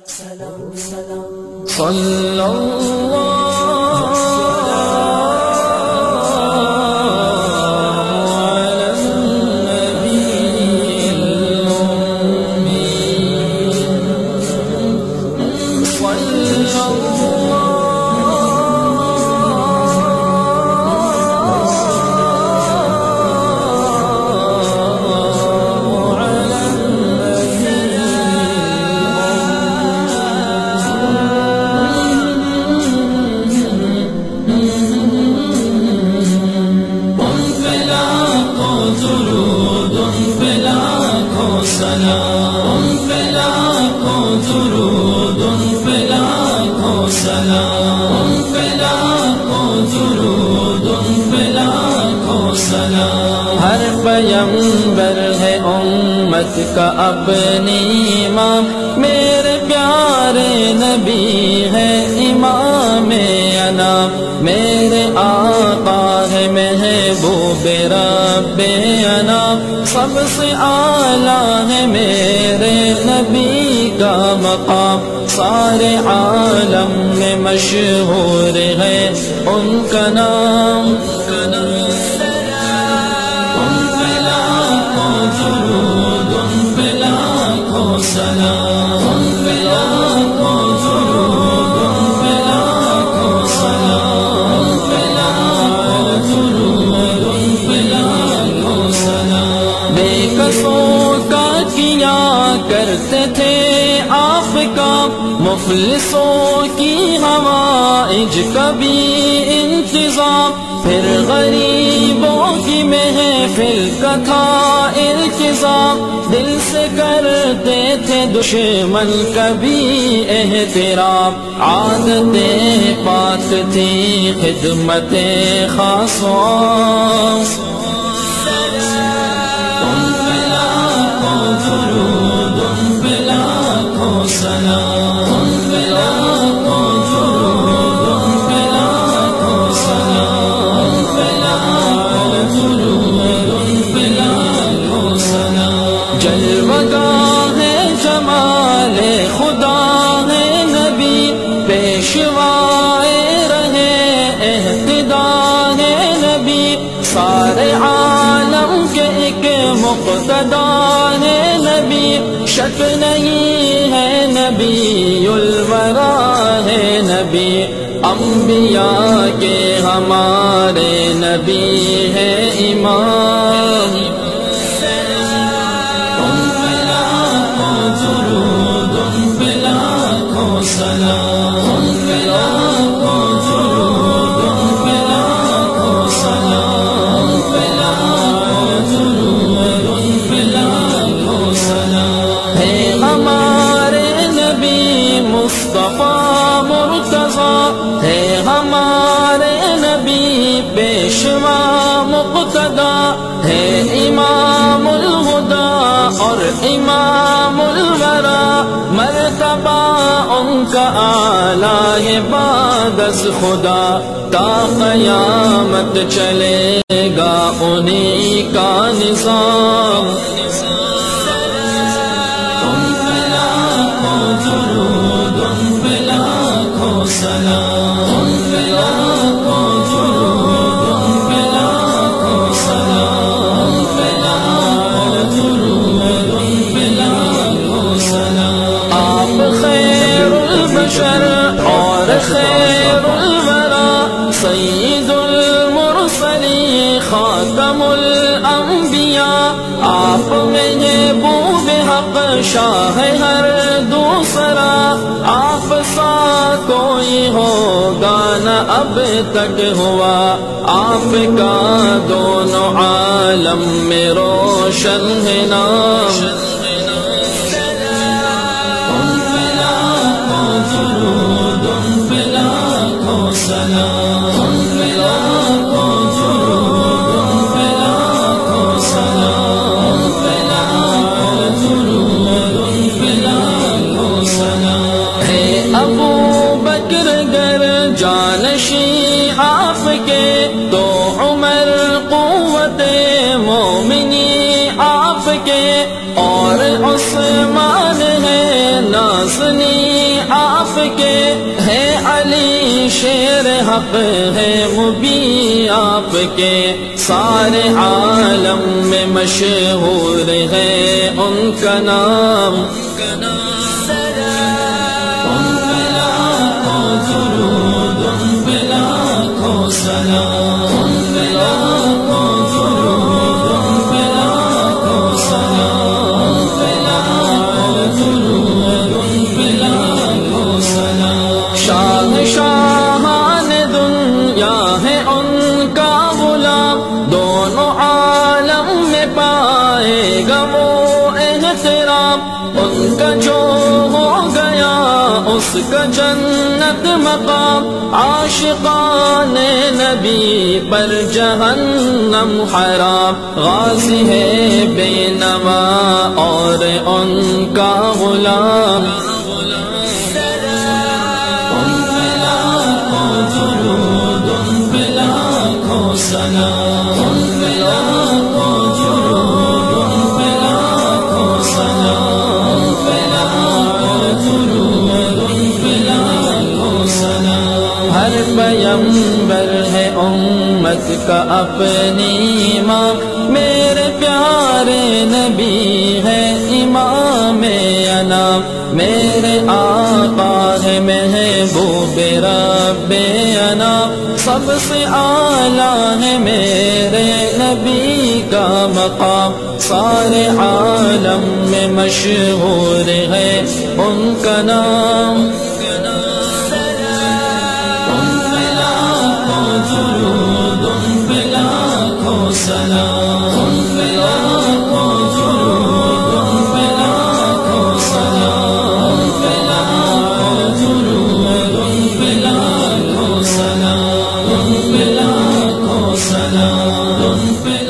صلی ہر پیغمبر ہے امت کا اپنی امام، میرے پیارے نبی ہے امام انام، میرے آقا ہے محبوب رب انام، سب سے اعلیٰ ہے میرے نبی کا مقام، سارے عالم میں مشہور ہے ان کا نام۔ بے کسوں کا کیا کرتے تھے آپ کا، مفلسوں کی حوائج کا بھی انتظام، پھر غریبوں کی محفل کا تھا التزام، دل سے کرتے تھے دشمن کا بھی احترام، عادتیں پاک تھی خدمت خاصوں، جلوگاہ ہے جمال خدا ہے نبی، پیشوائے رہے اہتدا ہے نبی، سارے عالم کے ایک مقتدا ہے نبی، شک نہیں ہے نبی الورا ہے نبی، انبیاء کے ہمارے نبی ہے امام۔ مصطفیٰ مرتضیٰ ہے ہمارے نبی، پیشوا مقتدا ہے امام الہدا اور امام الورا، مرتبہ ان کا اعلیٰ ہے بعد از خدا، تا قیامت چلے گا انہی کا نظام۔ آپ خیر البشر اور خیر الورا، سید المرسلین خاتم الانبیاء، آپ محبوب حق شاہ ہر دوسرا، آپ سا کوئی ہوگا نہ اب تک ہوا، آپ کا دونوں عالم میں روشن ہے نام۔ ابو بکر گر جانشی آپ کے، تو عمر قوت مومنی آپ کے، اور عثمان ہے نازنی کے ہے علی شیر حق ہے وہ بھی آپ کے سارے عالم میں مشہور ہے ان کا نام شاہان دنیا ہے ان کا غلام دونوں عالم میں پائے گا وہ احترام ان کا جو ہو گیا اس کا جنت مقام عاشقان نبی پر جہنم حرام غازی ہے بے نوا اور ان کا غلام ہر پیغمبر ہے امت کا اپنی امام میرے پیارے نبی ہے امام انام میرے آقا ہے محبوب رب انام سب سے اعلیٰ ہے میرے نبی کا مقام سارے عالم میں مشہور ہے ان کا نام سلام